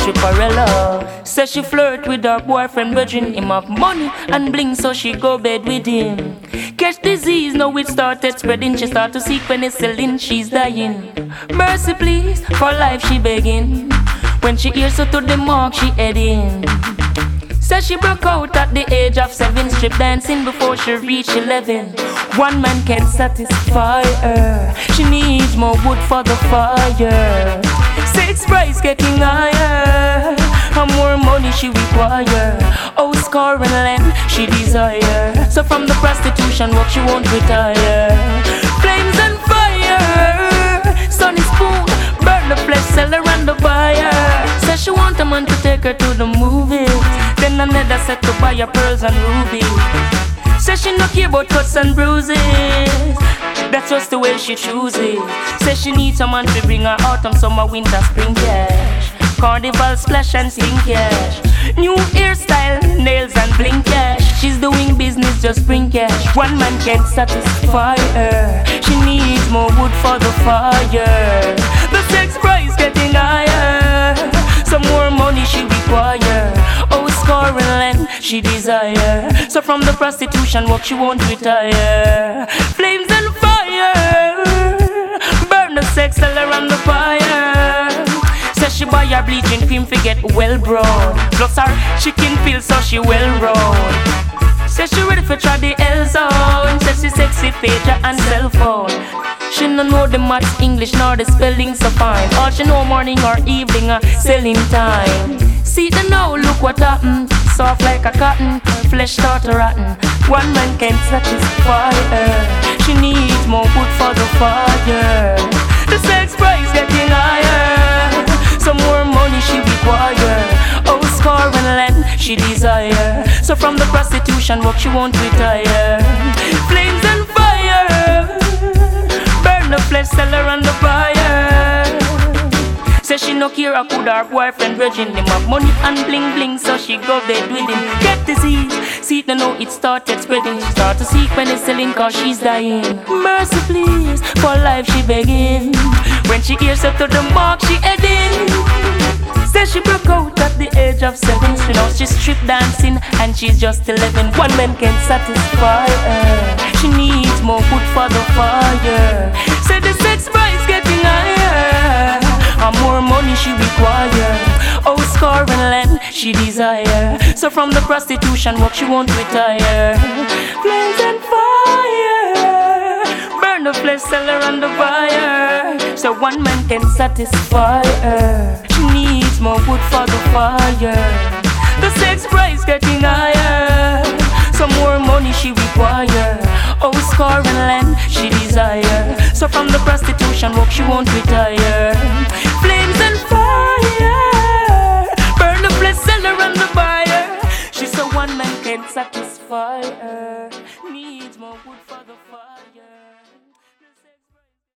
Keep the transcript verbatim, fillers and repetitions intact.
stripperella. Says she flirt with her boyfriend, virgin. Him have money and bling, so she go bed with him. Catch disease, now it started spreading. She start to seek penicillin, she's dying. Mercy please, for life she begging. When she hears her to the mark, she heading. Says she broke out at the age of seven, strip dancing before she reached eleven. One man can satisfy her, she needs more wood for the fire. Sex price getting higher, and more money she require. Oh, score and land she desire. So from the prostitution work she won't retire. Flames and fire, sunny spoon, burn the flesh, sell her and the buyer. Says she want a man to take her to the movies, then another set to buy her pearls and rubies. Says she no care about cuts and bruises, that's just the way she chooses. Says she needs someone to bring her autumn, summer, winter, spring cash. Carnival splash and sing cash. New hairstyle, nails and bling cash. She's doing business, just bring cash. One man can't satisfy her, she needs more wood for the fire. The sex price getting higher, some more money she require. Oh, score and land she desire. So from the prostitution work she won't retire. Flames and fire, burn the sex, sell her on the fire. Says she buy her bleaching cream fi get well brown, plus her chicken feel so she well round. Says she ready for try the L zone. Says she sexy pager and cell phone. She no know the maths, English nor the spelling so fine. All she know morning or evening uh, selling time. See the now, look what happen. Soft like a cotton, flesh start to rotten. One man can't satisfy her, she needs more wood for the fire. The sex price getting higher, some more money she require. Oh, score and land she desire. So from the prostitution work she won't retire. Flames and fire, burn the flesh, sell her on the fire. Says she no care a could her boyfriend virgin. Him have money and bling bling, so she go bed with him. Get disease, see it now it started spreading. She start to seek penicillin cause she's dying. Mercy please, for life she begging. When she hears her to the mark she heading. Says she broke out at the age of seven. She now she's strip dancing and she's just eleven. One man can't satisfy her, she needs more wood for the fire. Said the sex price getting higher, and more money she require. Oh, score and land she desire. So from the prostitution work she won't retire. Flames and fire, burn the flesh, sell her on the fire. So one man can satisfy her, she needs more wood for the fire. The sex price getting higher, some more money she require. Oh, score and land she desire. So from the prostitution work she won't retire. Flames and fire, burn the flesh, sell her on the fire. She's so one man can satisfy her.